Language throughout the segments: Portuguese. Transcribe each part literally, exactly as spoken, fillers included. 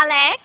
Alex?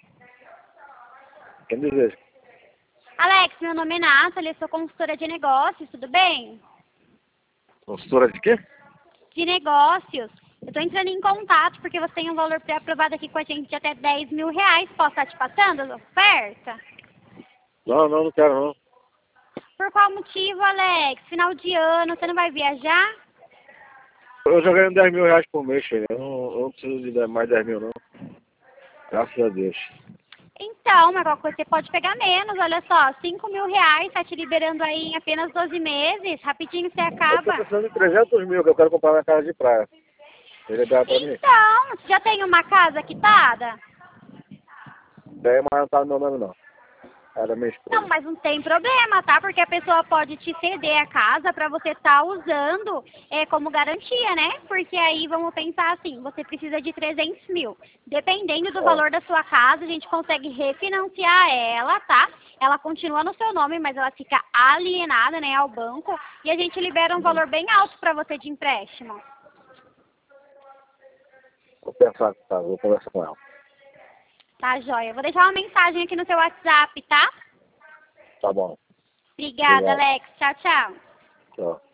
Quem deseja? Alex, meu nome é Nathalie, sou consultora de negócios, tudo bem? Consultora de quê? De negócios. Eu estou entrando em contato porque você tem um valor pré-aprovado aqui com a gente de até dez mil reais. Posso estar te passando a oferta? Não, não, não quero não. Por qual motivo, Alex? Final de ano, você não vai viajar? Eu já ganho dez mil reais por mês, filho. Eu não, eu não preciso de mais dez mil não. Graças a Deus. Então, mas qualquer coisa você pode pegar menos, olha só, cinco mil reais, está te liberando aí em apenas doze meses, rapidinho você Eu acaba. tô precisando de trezentos mil que eu quero comprar minha casa de praia. Ele dá pra mim? Então, você já tem uma casa quitada? Tem, mas não tá no meu nome não. É da minha esposa. Não, mas não tem problema, tá? Porque a pessoa pode te ceder a casa para você estar usando é, como garantia, né? Porque aí vamos pensar assim, você precisa de trezentos mil. Dependendo do É. valor da sua casa, a gente consegue refinanciar ela, tá? Ela continua no seu nome, mas ela fica alienada, né, ao banco. E a gente libera um valor bem alto para você de empréstimo. Vou pensar, tá? Vou conversar com ela. Tá, joia? Vou deixar uma mensagem aqui no seu WhatsApp, tá? Tá bom. Obrigada, Obrigado. Alex. Tchau, tchau. Tchau.